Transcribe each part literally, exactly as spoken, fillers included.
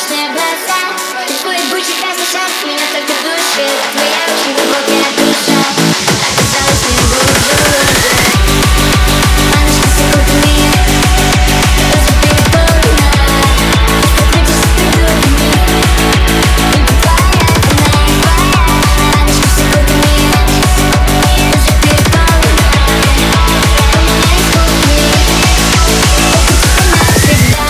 прозрачные глаза, твой бычий красный шарф меня только душит. Твоя очень глубокая душа оказалась не глубже. Маночка секундами уже переполнена, закрутишься придурками, и твоя вина, твоя. Маночка секундами уже переполнена, у меня есть кухни, навсегда.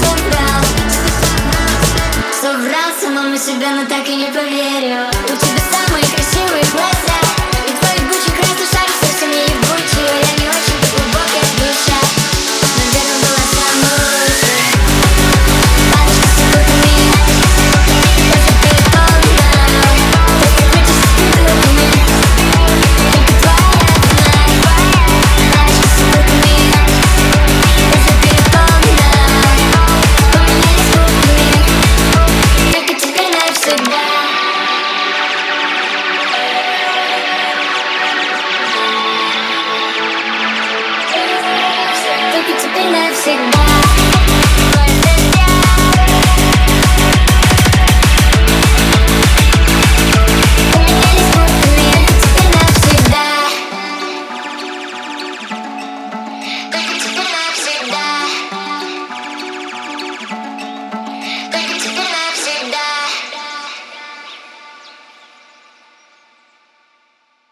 Соврал самому себе, но так и не поверил. У тебя